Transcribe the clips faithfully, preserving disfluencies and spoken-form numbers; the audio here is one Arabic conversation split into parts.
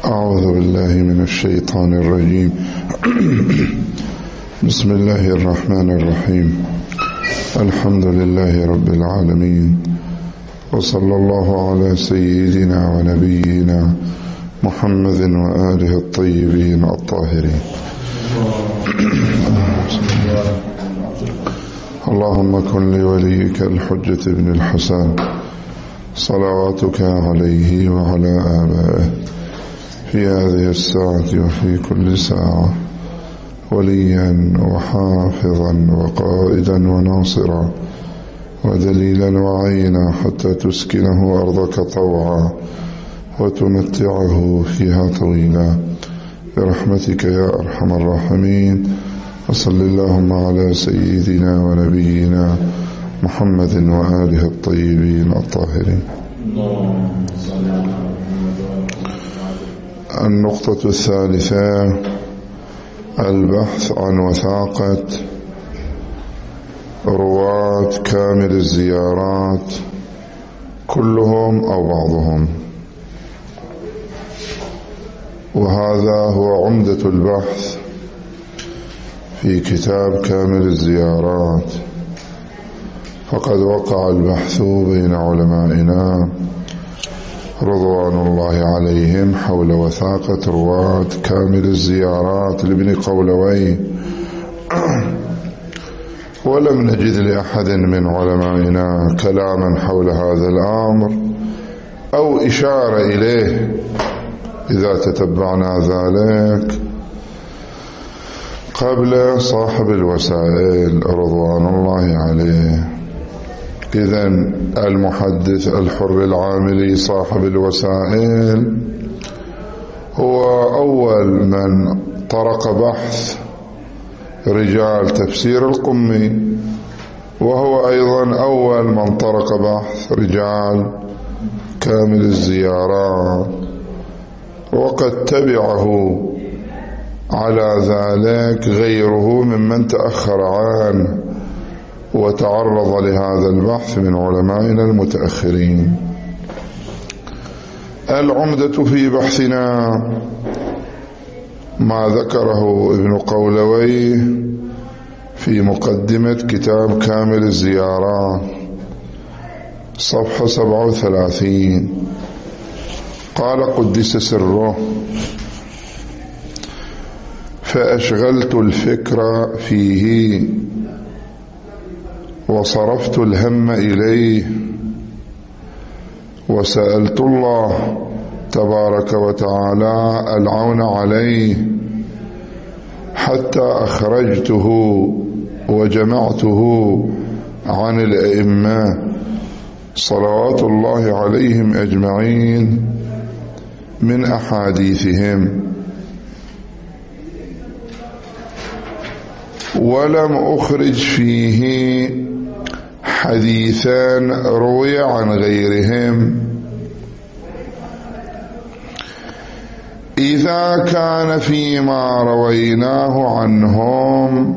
أعوذ بالله من الشيطان الرجيم. بسم الله الرحمن الرحيم. الحمد لله رب العالمين، وصلى الله على سيدنا ونبينا محمد وآله الطيبين الطاهرين. اللهم كن لوليك الحجة بن الحسن صلواتك عليه وعلى آبائه في هذه الساعة وفي كل ساعة وليا وحافظا وقائدا وناصرا ودليلا وعينا، حتى تسكنه أرضك طوعا وتمتعه فيها طويلا برحمتك يا أرحم الراحمين. وصل اللهم على سيدنا ونبينا محمد وآله الطيبين الطاهرين. النقطة الثالثة: البحث عن وثاقة رواة كامل الزيارات، كلهم أو بعضهم، وهذا هو عمدة البحث في كتاب كامل الزيارات. فقد وقع البحث بين علمائنا رضوان الله عليهم حول وثاقة رواة كامل الزيارات لابن قولوي، ولم نجد لأحد من علمائنا كلاما حول هذا الأمر أو إشارة إليه. إذا تتبعنا ذلك قبل صاحب الوسائل رضوان الله عليه، إذن المحدث الحر العاملي صاحب الوسائل هو أول من طرق بحث رجال تفسير القمي، وهو أيضا أول من طرق بحث رجال كامل الزيارات، وقد تبعه على ذلك غيره ممن تأخر عنه وتعرض لهذا البحث من علمائنا المتأخرين. العمدة في بحثنا ما ذكره ابن قولوي في مقدمة كتاب كامل الزيارات صفحة سبعة وثلاثين. قال قدس سره: فأشغلت الفكر فيه وصرفت الهم إليه، وسألت الله تبارك وتعالى العون عليه، حتى أخرجته وجمعته عن الأئمة صلوات الله عليهم أجمعين من أحاديثهم، ولم أخرج فيه حديثا روي عن غيرهم. إذا كان فيما رويناه عنهم،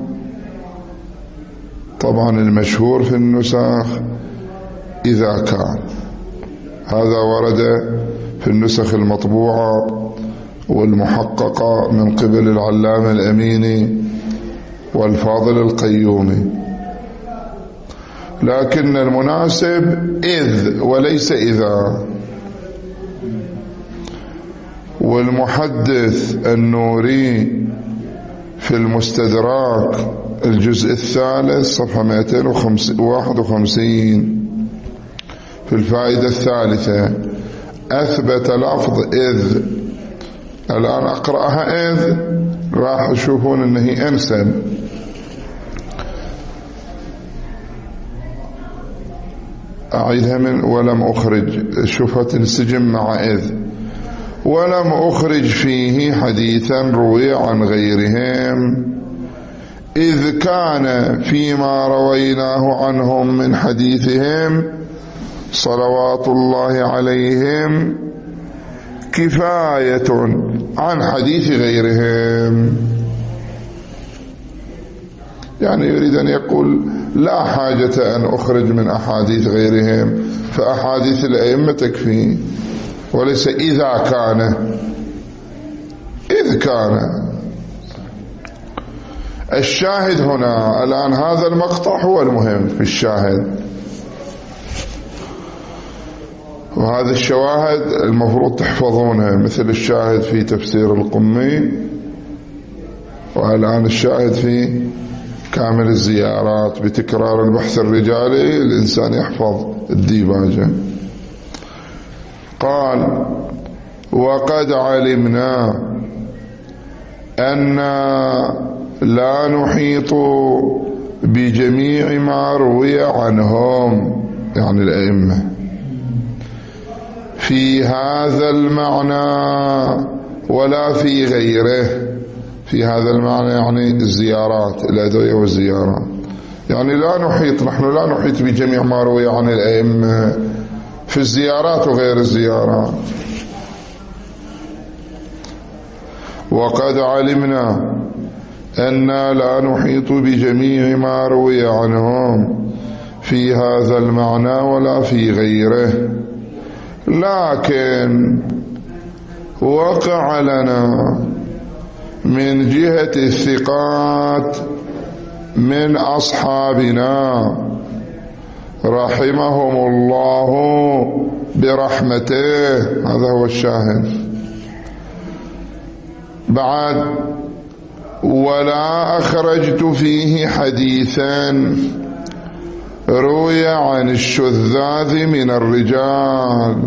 طبعا المشهور في النسخ إذا كان، هذا ورد في النسخ المطبوعة والمحققة من قبل العلامة الأميني والفاضل القيومي، لكن المناسب إذ وليس إذا. والمحدث النوري في المستدراك الجزء الثالث صفحة مئتين وواحد وخمسين في الفائدة الثالثة أثبت لفظ إذ. الآن أقرأها إذ، راح يشوفون أنه أنسب. أعيدها من ولم أخرج، شوفت السجن مع إذ. ولم أخرج فيه حديثا روي عن غيرهم، إذ كان فيما رويناه عنهم من حديثهم صلوات الله عليهم كفاية عن حديث غيرهم. يعني يريد أن يقول لا حاجة أن أخرج من أحاديث غيرهم، فأحاديث الأئمة تكفي، وليس إذا كان. كان. الشاهد هنا الآن هذا المقطع هو المهم في الشاهد، وهذه الشواهد المفروض تحفظونها، مثل الشاهد في تفسير القمي، والآن الشاهد في كامل الزيارات. بتكرار البحث الرجالي الإنسان يحفظ الديباجة. قال: وقد علمنا أن لا نحيط بجميع ما روي عنهم، يعني الأئمة، في هذا المعنى ولا في غيره. في هذا المعنى يعني الزيارات، الأدوية والزيارات، يعني لا نحيط، نحن لا نحيط بجميع ما روي عن الأئمة في الزيارات وغير الزيارات. وقد علمنا أننا لا نحيط بجميع ما روي عنهم في هذا المعنى ولا في غيره، لكن وقع لنا من جهة الثقات من أصحابنا رحمهم الله برحمته. هذا هو الشاهد. بعد: ولا أخرجت فيه حديثا روي عن الشذاذ من الرجال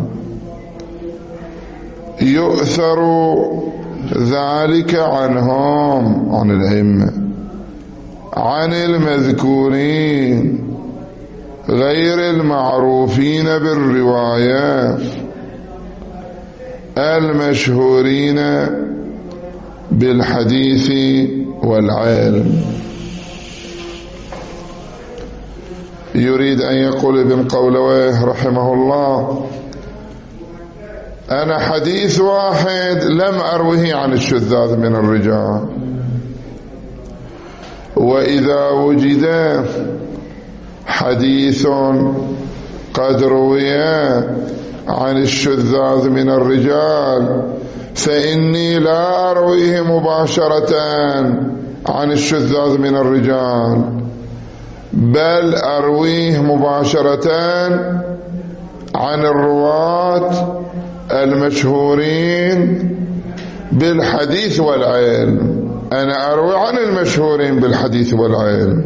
يؤثر ذلك عنهم، عن الأئمة، عن المذكورين غير المعروفين بالرواية المشهورين بالحديث والعلم. يريد أن يقول ابن قولويه رحمه الله: أنا حديث واحد لم أروه عن الشذاذ من الرجال، وإذا وجد حديث قد روي عن الشذاذ من الرجال فإني لا أرويه مباشرة عن الشذاذ من الرجال، بل أرويه مباشرة عن الرواة المشهورين بالحديث والعلم. أنا أروي عن المشهورين بالحديث والعلم.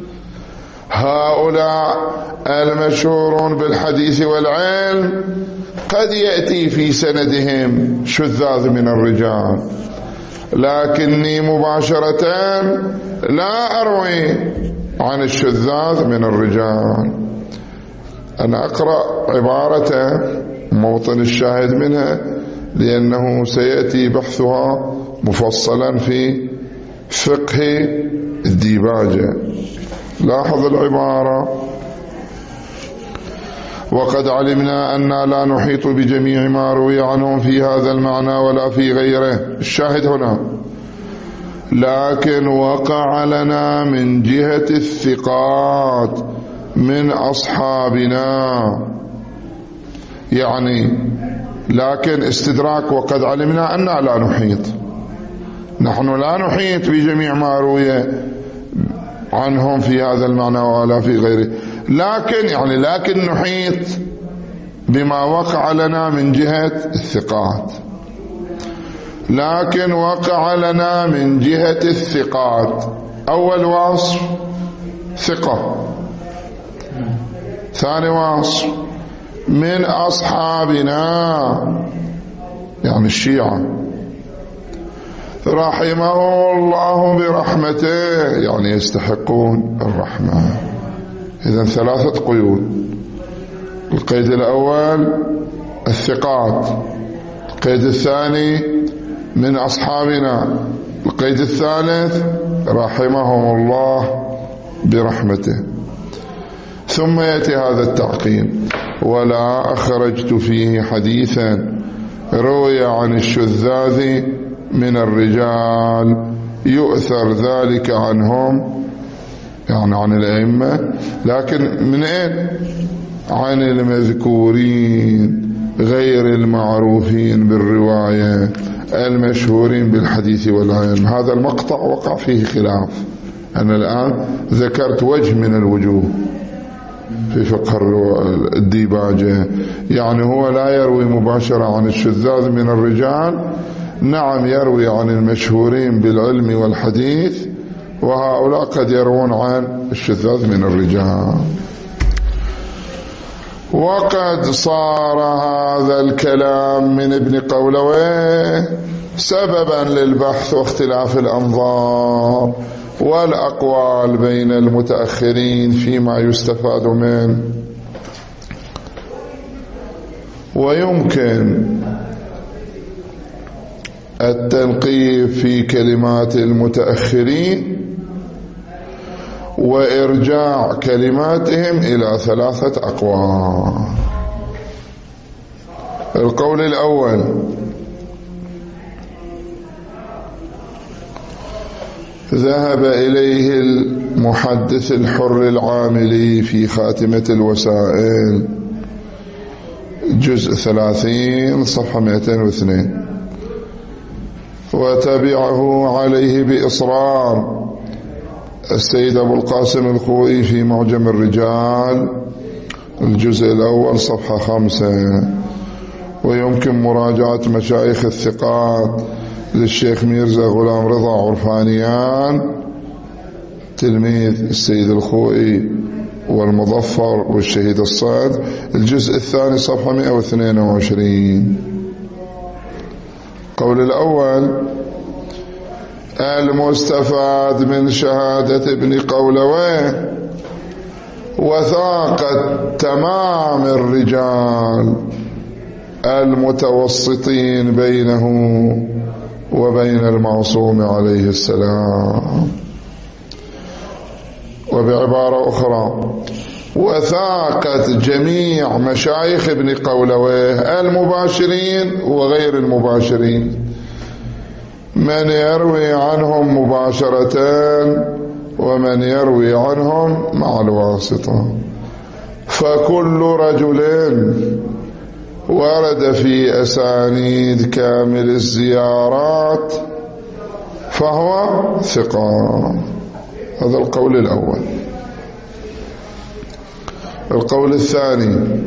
هؤلاء المشهورون بالحديث والعلم قد يأتي في سندهم شذاذ من الرجال، لكني مباشرة لا أروي عن الشذاذ من الرجال. أنا أقرأ عبارة موطن الشاهد منها لأنه سيأتي بحثها مفصلا في فقه الديباجة. لاحظ العبارة: وقد علمنا أننا لا نحيط بجميع ما روي عنهم في هذا المعنى ولا في غيره. الشاهد هنا: لكن وقع لنا من جهة الثقات من أصحابنا، يعني لكن استدراك وقد علمنا أننا لا نحيط، نحن لا نحيط بجميع ما روي عنهم في هذا المعنى ولا في غيره، لكن يعني لكن نحيط بما وقع لنا من جهة الثقات. لكن وقع لنا من جهة الثقات. أول وصف ثقة، ثاني وصف من أصحابنا يعني الشيعة رحمه الله برحمته، يعني يستحقون الرحمة. إذن ثلاثة قيود: القيد الأول الثقات، القيد الثاني من أصحابنا، القيد الثالث رحمهم الله برحمته. ثم يأتي هذا التعقيب: ولا أخرجت فيه حديثا روي عن الشذاذ من الرجال يؤثر ذلك عنهم، يعني عن الأئمة، لكن من أين؟ عن المذكورين غير المعروفين بالرواية المشهورين بالحديث والعلم. هذا المقطع وقع فيه خلاف. أنا الآن ذكرت وجه من الوجوه في فقه الديباجة، يعني هو لا يروي مباشرة عن الشذاذ من الرجال، نعم يروي عن المشهورين بالعلم والحديث، وهؤلاء قد يروون عن الشذاذ من الرجال. وقد صار هذا الكلام من ابن قولويه سببا للبحث واختلاف الأنظار والأقوال بين المتأخرين فيما يستفاد منه. ويمكن التنقيب في كلمات المتأخرين وإرجاع كلماتهم إلى ثلاثة أقوال. القول الأول: ذهب إليه المحدث الحر العاملي في خاتمة الوسائل جزء ثلاثين صفحة مئتين واثنين، وتبعه عليه بإصرار السيد أبو القاسم الخوئي في معجم الرجال الجزء الأول صفحة خمسة. ويمكن مراجعة مشايخ الثقات للشيخ ميرزا غلام رضا عرفانيان تلميذ السيد الخوئي والمظفر والشهيد الصاد الجزء الثاني صفحة مئة واثنين وعشرين. قول الأول: المستفاد من شهادة ابن قولويه وثاقة تمام الرجال المتوسطين بينه وبين المعصوم عليه السلام. وبعبارة أخرى: وثاقة جميع مشايخ ابن قولويه المباشرين وغير المباشرين، من يروي عنهم مباشرة ومن يروي عنهم مع الواسطة. فكل رجل ورد في أسانيد كامل الزيارات فهو ثقة. هذا القول الأول. القول الثاني: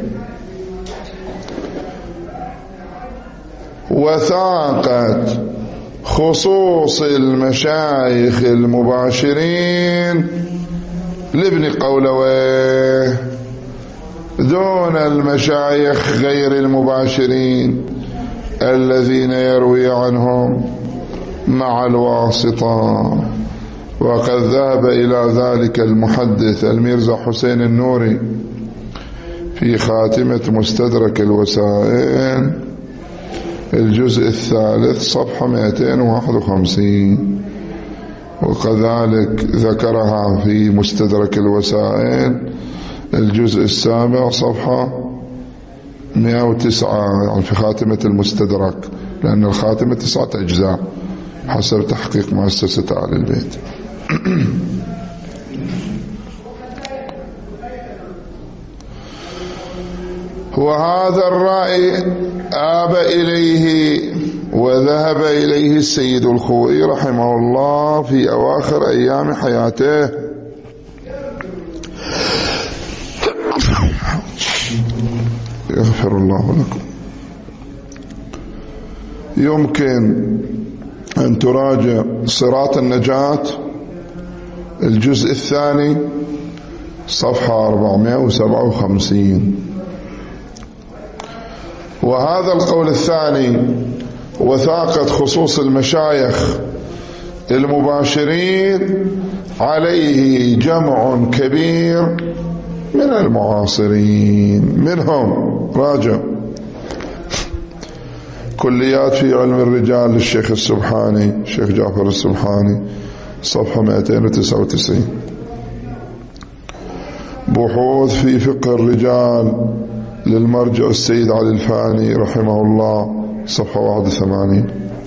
وثاقة خصوص المشايخ المباشرين لابن قولويه دون المشايخ غير المباشرين الذين يروي عنهم مع الواسطة. وقد ذهب إلى ذلك المحدث الميرزا حسين النوري في خاتمة مستدرك الوسائل الجزء الثالث صفحة مئتين وواحد وخمسين، وكذلك ذكرها في مستدرك الوسائل الجزء السابع صفحة مئة وتسعة، يعني في خاتمة المستدرك، لأن الخاتمة تسعة أجزاء حسب تحقيق مؤسسة آل البيت. وهذا الرأي آب إليه وذهب إليه السيد الخوئي رحمه الله في أواخر أيام حياته. يغفر الله لكم. يمكن أن تراجع صراط النجاة الجزء الثاني صفحة أربعمائة وسبعة وخمسين. وهذا القول الثاني: وثاقة خصوص المشايخ المباشرين عليه جمع كبير من المعاصرين، منهم راجع كليات في علم الرجال للشيخ السبحاني، الشيخ جعفر السبحاني صفحة مئتين وتسعة وتسعين. بحوث في فقه الرجال للمرجع السيد علي الفاني رحمه الله صفحة واحد وثمانين.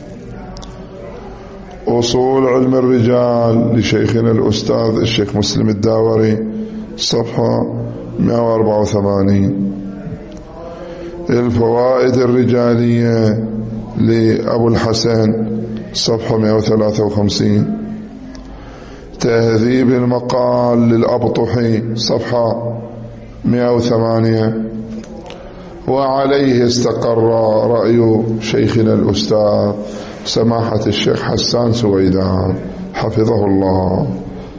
أصول علم الرجال لشيخنا الأستاذ الشيخ مسلم الداوري صفحة مئة وأربعة وثمانين. الفوائد الرجالية لأبو الحسن صفحة مئة وثلاثة وخمسين، تهذيب المقال للأبطحي صفحة مئة وثمانية. وعليه استقر رأي شيخنا الأستاذ سماحة الشيخ حسان سويدان حفظه الله.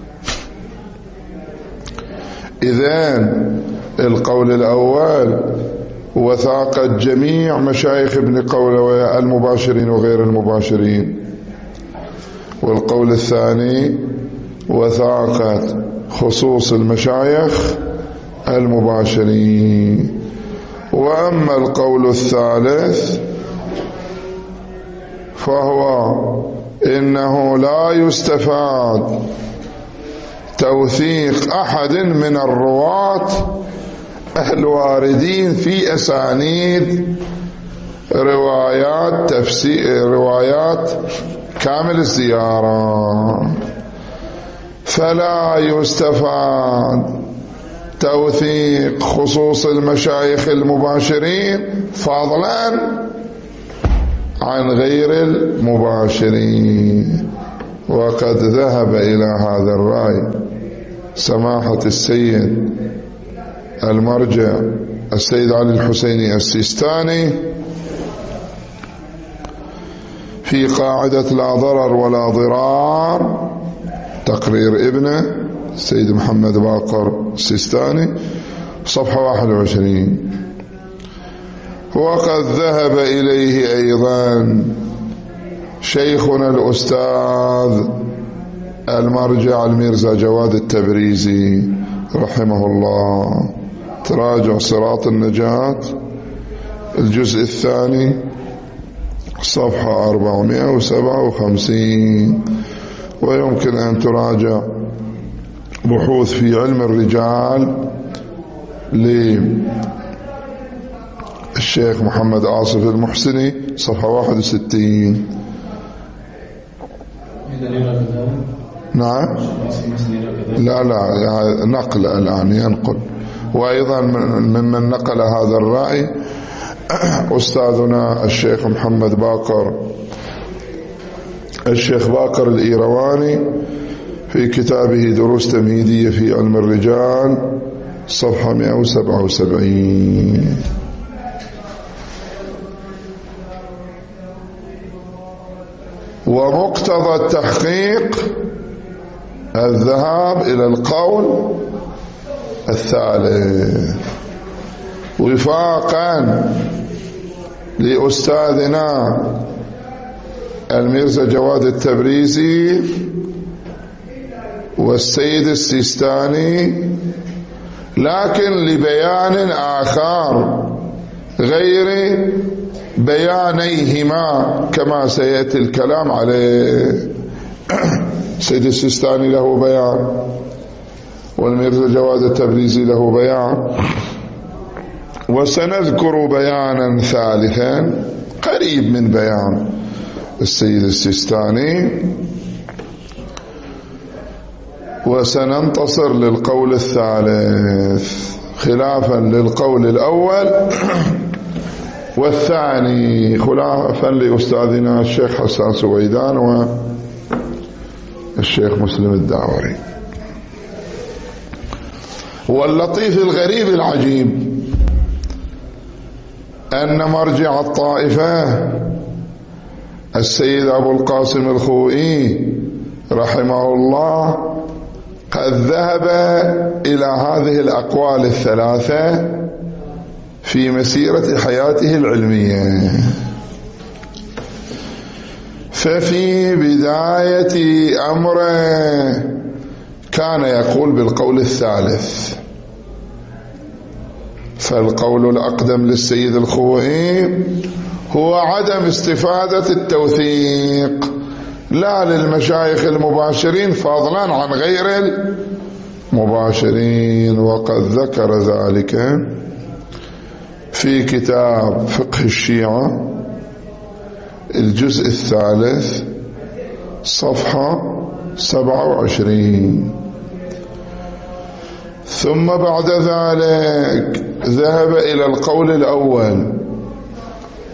إذن القول الأول وثاقة جميع مشايخ ابن قولوية المباشرين وغير المباشرين، والقول الثاني وثاقة خصوص المشايخ المباشرين. وأما القول الثالث فهو إنه لا يستفاد توثيق أحد من الرواة الواردين في أسانيد روايات تفسير روايات كامل الزيارة، فلا يستفاد توثيق خصوص المشايخ المباشرين فضلا عن غير المباشرين. وقد ذهب إلى هذا الرأي سماحة السيد المرجع السيد علي الحسيني السيستاني في قاعدة لا ضرر ولا ضرار، تقرير ابنه السيد محمد باقر السيستاني صفحة واحد وعشرين. وقد ذهب إليه أيضا شيخنا الأستاذ المرجع الميرزا جواد التبريزي رحمه الله، تراجع صراط النجاة الجزء الثاني صفحة أربعمائة وسبعة وخمسين. ويمكن أن تراجع بحوث في علم الرجال للشيخ محمد آصف المحسني صفحة واحد وستين. نعم لا لا نقل الآن ينقل. وأيضا ممن نقل هذا الرأي أستاذنا الشيخ محمد باقر الشيخ باقر الإيرواني في كتابه دروس تمهيدية في علم الرجال صفحة مئة وسبعة وسبعين. ومقتضى التحقيق الذهاب إلى القول الثالث وفاقا لأستاذنا الميرزا جواد التبريزي والسيد السيستاني، لكن لبيان آخر غير بيانيهما كما سيأتي الكلام عليه. سيد السيستاني له بيان والميرزا جواد التبريزي له بيان، وسنذكر بيانا ثالثا قريب من بيان السيد السيستاني، وسننتصر للقول الثالث خلافا للقول الأول، والثاني خلافا لأستاذنا الشيخ حسان سويدان والشيخ مسلم الدعوري. واللطيف الغريب العجيب أن مرجع الطائفة السيد أبو القاسم الخوئي رحمه الله قد ذهب إلى هذه الأقوال الثلاثة في مسيرة حياته العلمية. ففي بداية أمره كان يقول بالقول الثالث، فالقول الأقدم للسيد الخوئي هو عدم استفادة التوثيق لا للمشايخ المباشرين فضلا عن غير المباشرين، وقد ذكر ذلك في كتاب فقه الشيعة الجزء الثالث صفحة سبعة وعشرين. ثم بعد ذلك ذهب إلى القول الأول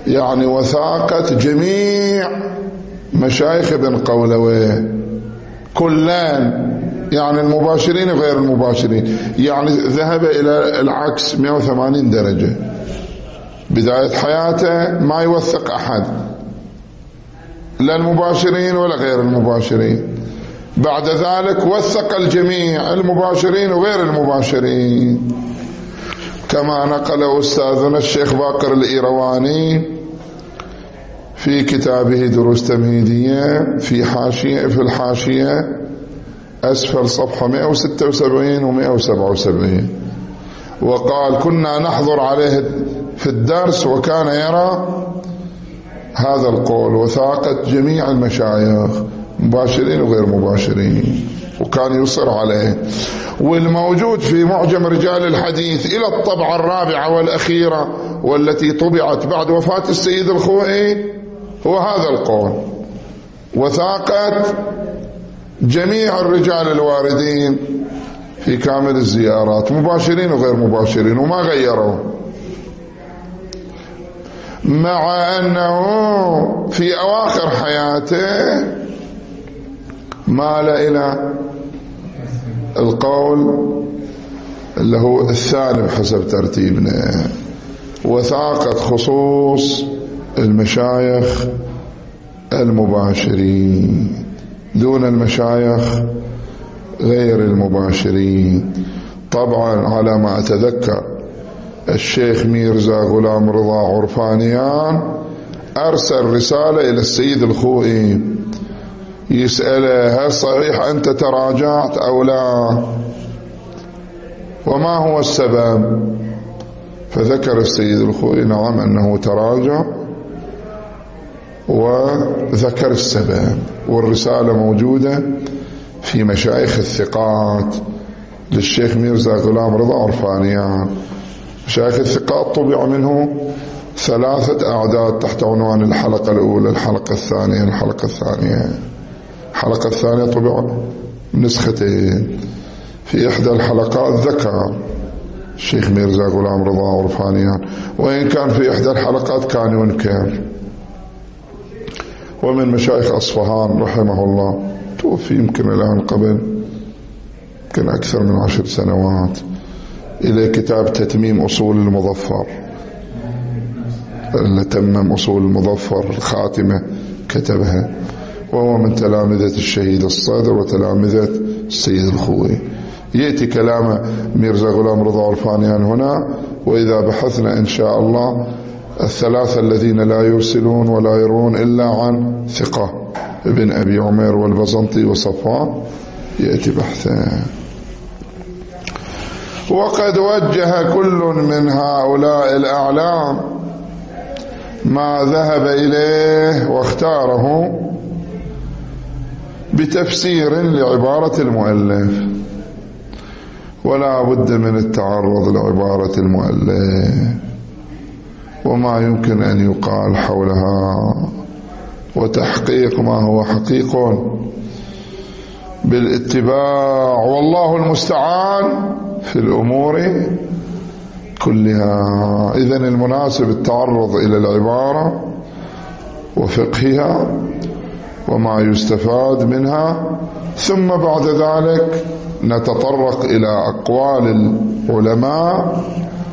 يعني وثاقة جميع مشايخ ابن قولويه كلان، يعني المباشرين وغير المباشرين، يعني ذهب إلى العكس مئة وثمانين درجة. بداية حياته ما يوثق أحد، لا المباشرين ولا غير المباشرين. بعد ذلك وثق الجميع، المباشرين وغير المباشرين، كما نقل أستاذنا الشيخ باقر الإيرواني في كتابه دروس تمهيدية في حاشية في الحاشية أسفل صفحة مئة وستة وسبعين ومئة وسبعة وسبعين، وقال: كنا نحضر عليه في الدرس وكان يرى هذا القول، وثاقة جميع المشايخ مباشرين وغير مباشرين، وكان يصر عليه. والموجود في معجم رجال الحديث إلى الطبعة الرابعة والأخيرة والتي طبعت بعد وفاة السيد الخوئي هو هذا القول، وثاقة جميع الرجال الواردين في كامل الزيارات مباشرين وغير مباشرين، وما غيروا. مع أنه في أواخر حياته مال إلى القول اللي هو الثاني بحسب ترتيبنا، وثاقة خصوص المشايخ المباشرين دون المشايخ غير المباشرين. طبعا على ما أتذكر الشيخ ميرزا غلام رضا عرفانيان أرسل رسالة إلى السيد الخوئي يسأله: هل صحيح أنت تراجعت أو لا؟ وما هو السبب؟ فذكر السيد الخوئي نعم أنه تراجع، وذكر السبب، والرسالة موجودة في مشايخ الثقات للشيخ ميرزا غلام رضا عرفانيان. مشايخ الثقات طبع منه ثلاثة أعداد تحت عنوان الحلقة الأولى، الحلقة الثانية، الحلقة الثانية. الحلقة الثانية طبع نسختين، في إحدى الحلقات ذكر الشيخ ميرزا غلام رضا عرفانيان، وإن كان في إحدى الحلقات كان ينكر. ومن مشايخ أصفهان رحمه الله، توفي يمكن الآن قبل يمكن أكثر من عشر سنوات، إلى كتاب تتميم أصول المظفر، اللي تمم أصول المظفر الخاتمة كتبها، وهو من تلامذة الشهيد الصدر وتلامذة السيد الخوئي. يأتي كلام ميرزا غلام رضا عرفانيان هنا: وإذا بحثنا إن شاء الله الثلاثة الذين لا يرسلون ولا يرون إلا عن ثقة، ابن أبي عمير والبزنطي وصفوان، يأتي بحثه. وقد وجه كل من هؤلاء الأعلام ما ذهب إليه واختاره بتفسير لعبارة المؤلف، ولا بد من التعرض لعبارة المؤلف وما يمكن أن يقال حولها، وتحقيق ما هو حقيق بالاتباع، والله المستعان في الأمور كلها. إذن المناسب التعرض إلى العبارة وفقهها وما يستفاد منها، ثم بعد ذلك نتطرق إلى أقوال العلماء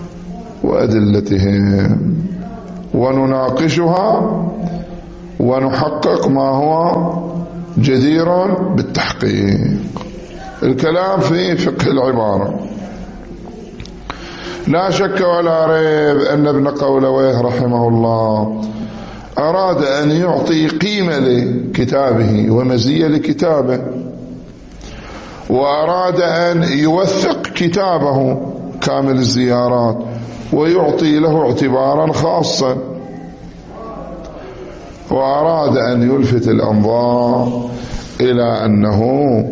وأدلتهم ونناقشها ونحقق ما هو جدير بالتحقيق. الكلام في فقه العبارة. لا شك ولا ريب أن ابن قولويه رحمه الله أراد أن يعطي قيمة لكتابه ومزية لكتابه، وأراد أن يوثق كتابه كامل الزيارات ويعطي له اعتبارا خاصا، وأراد أن يلفت الأنظار إلى أنه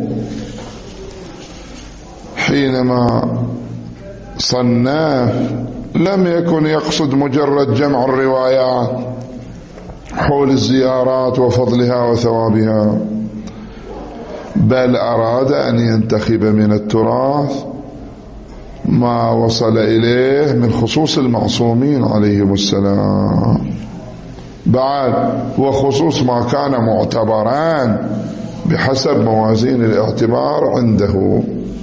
حينما صنف لم يكن يقصد مجرد جمع الروايات حول الزيارات وفضلها وثوابها، بل أراد أن ينتخب من التراث ما وصل إليه من خصوص المعصومين عليهم السلام. بعد وخصوص ما كان معتبرا بحسب موازين الاعتبار عنده.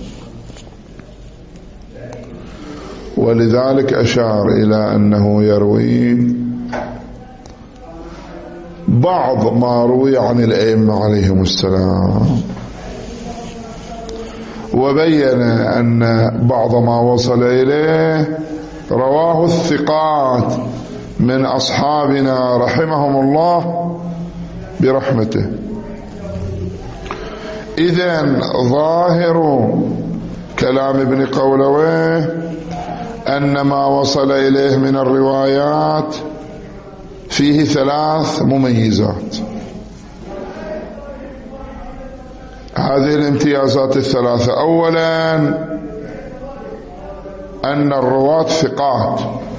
ولذلك أشار إلى أنه يروي بعض ما روي عن الأئمة عليهم السلام، وبين أن بعض ما وصل إليه رواه الثقات من أصحابنا رحمهم الله برحمته. إذن ظاهر كلام ابن قولويه أن ما وصل إليه من الروايات فيه ثلاث مميزات. هذه الامتيازات الثلاثة: أولا أن الرواة ثقات،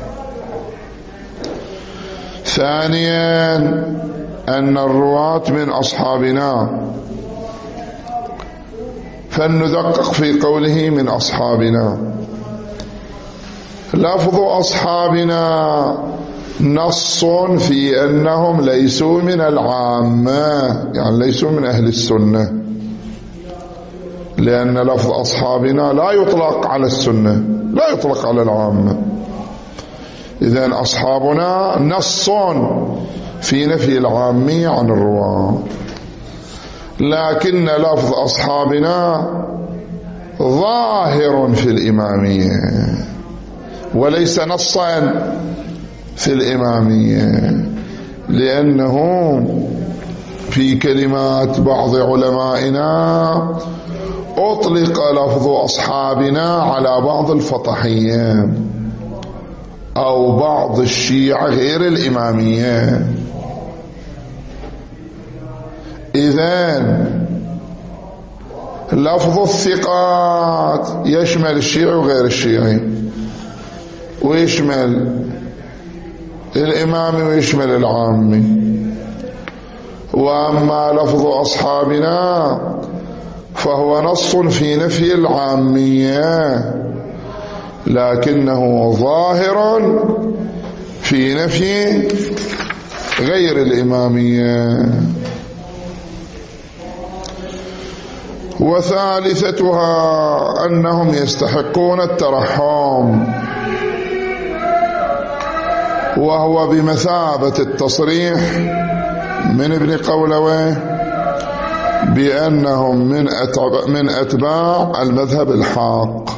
ثانيا أن الرواة من أصحابنا، فلندقق في قوله من أصحابنا. لفظ أصحابنا نص في أنهم ليسوا من العامة، يعني ليسوا من أهل السنة، لأن لفظ أصحابنا لا يطلق على السنة، لا يطلق على العامة. إذن أصحابنا نص في نفي العامية عن الرواة، لكن لفظ أصحابنا ظاهر في الإمامية وليس نصا في الإمامية، لأنه في كلمات بعض علمائنا أطلق لفظ أصحابنا على بعض الفطحية أو بعض الشيعة غير الإمامية. إذن لفظ الثقات يشمل الشيعي وغير الشيعي، ويشمل الإمامي ويشمل العامي. وأما لفظ أصحابنا فهو نص في نفي العامية، لكنه ظاهر في نفي غير الإمامية. وثالثتها أنهم يستحقون الترحم، وهو بمثابة التصريح من ابن قولويه بأنهم من من أتباع المذهب الحق.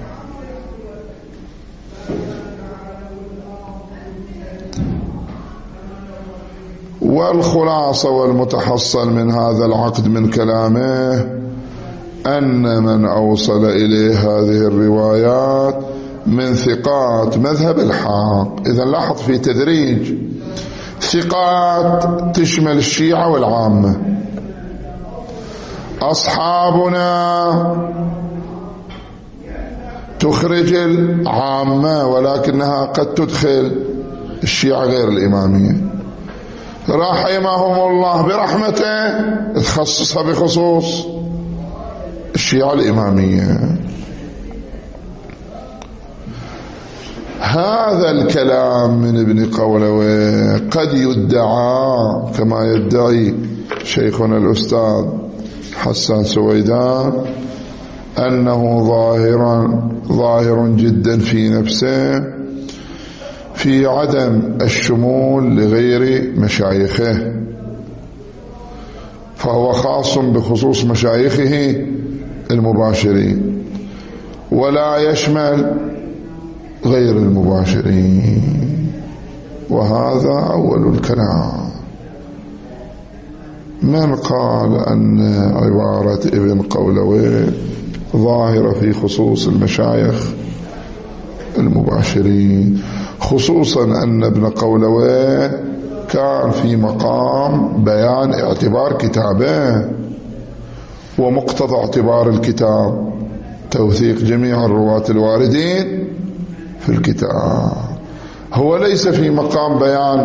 والخلاصة والمتحصل من هذا العقد من كلامه أن من أوصل إليه هذه الروايات من ثقات مذهب الحق. إذا لاحظ في تدريج: ثقات تشمل الشيعة والعامة، أصحابنا تخرج العامة ولكنها قد تدخل الشيعة غير الإمامية، رحمهم الله برحمته تخصصها بخصوص الشيعة الإمامية. هذا الكلام من ابن قولويه قد يدعى كما يدعي شيخنا الأستاذ حسان سويدان أنه ظاهرا ظاهر جدا في نفسه في عدم الشمول لغير مشايخه، فهو خاص بخصوص مشايخه المباشرين ولا يشمل غير المباشرين. وهذا أول الكلام. من قال أن عبارة ابن قولويه ظاهرة في خصوص المشايخ المباشرين، خصوصا أن ابن قولويه كان في مقام بيان اعتبار كتابه، ومقتضى اعتبار الكتاب توثيق جميع الرواة الواردين في الكتاب. هو ليس في مقام بيان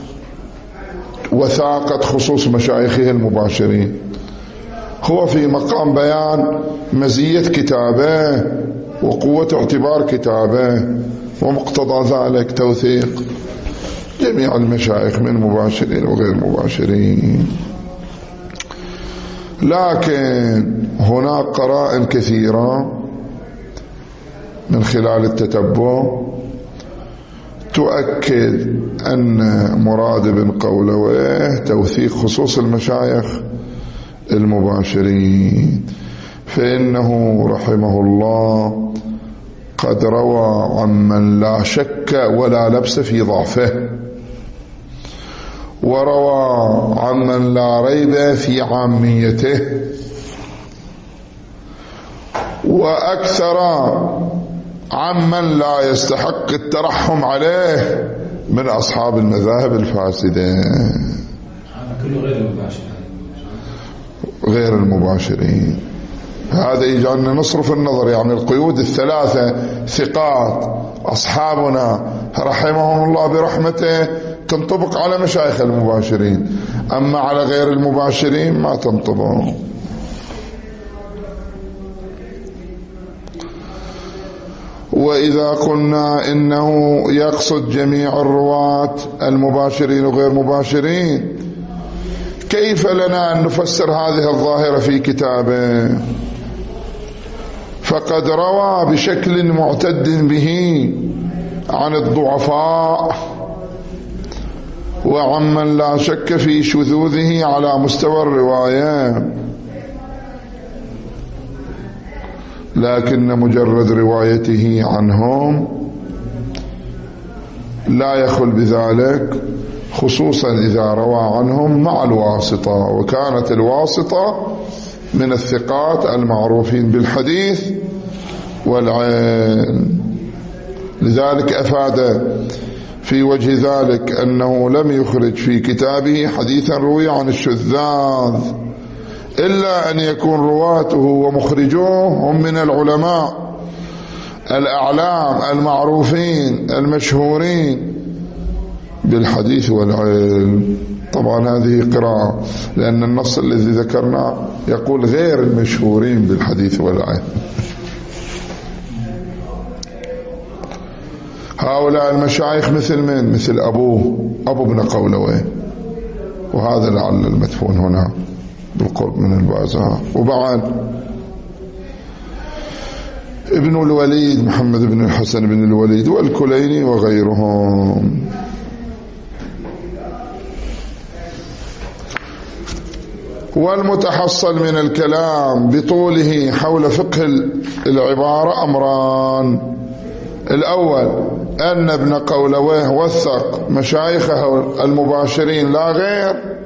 وثاقة خصوص مشايخه المباشرين، هو في مقام بيان مزية كتابه وقوة اعتبار كتابه، ومقتضى ذلك توثيق جميع المشايخ من مباشرين وغير مباشرين. لكن هناك قرائن كثيرة من خلال التتبع تؤكد أن مراد بن قولويه توثيق خصوص المشايخ المباشرين، فإنه رحمه الله قد روى عمن لا شك ولا لبس في ضعفه، وروى عمن لا ريب في عاميته، وأكثر عمن لا يستحق الترحم عليه من أصحاب المذاهب الفاسدة كله غير المباشر غير المباشرين. هذا يجعلنا نصرف النظر، يعني القيود الثلاثة ثقات أصحابنا رحمهم الله برحمته تنطبق على مشايخ المباشرين، أما على غير المباشرين ما تنطبق. وإذا قلنا إنه يقصد جميع الرواة المباشرين وغير مباشرين، كيف لنا أن نفسر هذه الظاهرة في كتابه؟ فقد روى بشكل معتد به عن الضعفاء وعمن لا شك في شذوذه على مستوى الرواية، لكن مجرد روايته عنهم لا يخل بذلك، خصوصا إذا روى عنهم مع الواسطة، وكانت الواسطة من الثقات المعروفين بالحديث والعلم. لذلك أفاد في وجه ذلك أنه لم يخرج في كتابه حديثا روي عن الشذاذ إلا أن يكون رواته ومخرجوه هم من العلماء الأعلام المعروفين المشهورين بالحديث والعلم. طبعا هذه قراءة، لأن النص الذي ذكرناه يقول غير المشهورين بالحديث والعلم. هؤلاء المشايخ مثل من؟ مثل أبوه أبو بن قولويه، وهذا لعل المدفون هنا بالقرب من البازار. وبعد ابن الوليد محمد بن الحسن بن الوليد والكليني وغيرهم. والمتحصل من الكلام بطوله حول فقه العبارة أمران: الأول أن ابن قولويه وثق مشايخه المباشرين لا غير،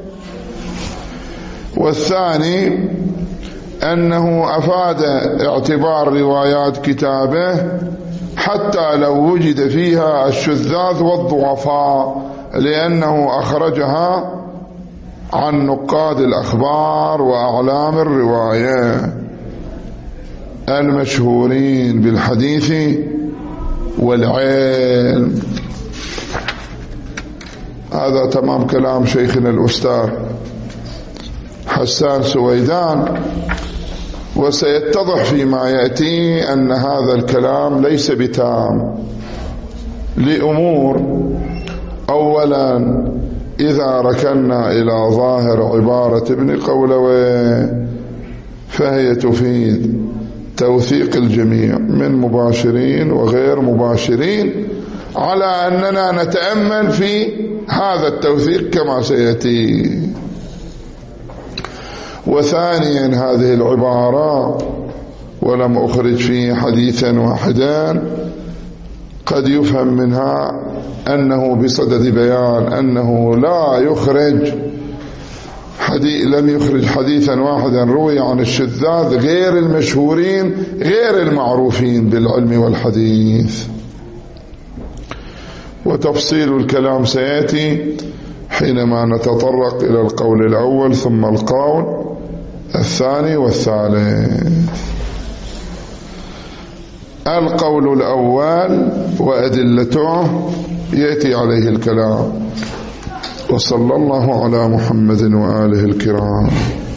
والثاني أنه أفاد اعتبار روايات كتابه حتى لو وجد فيها الشذاذ والضعفاء، لأنه أخرجها عن نقاد الأخبار وأعلام الرواية المشهورين بالحديث والعلم. هذا تمام كلام شيخنا الأستاذ حسان سويدان، وسيتضح فيما يأتي أن هذا الكلام ليس بتام لأمور. أولا، إذا ركنا إلى ظاهر عبارة ابن قولويه فهي تفيد توثيق الجميع من مباشرين وغير مباشرين، على أننا نتأمل في هذا التوثيق كما سيأتي. وثانيا، هذه العبارة ولم أخرج فيه حديثا واحدا قد يفهم منها أنه بصدد بيان أنه لا يخرج حديث لم يخرج حديثا واحدا روي عن الشذاذ غير المشهورين غير المعروفين بالعلم والحديث. وتفصيل الكلام سيأتي حينما نتطرق إلى القول الأول ثم القول الثاني والثالث. القول الأول وأدلته يأتي عليه الكلام. وصلى الله على محمد وآله الكرام.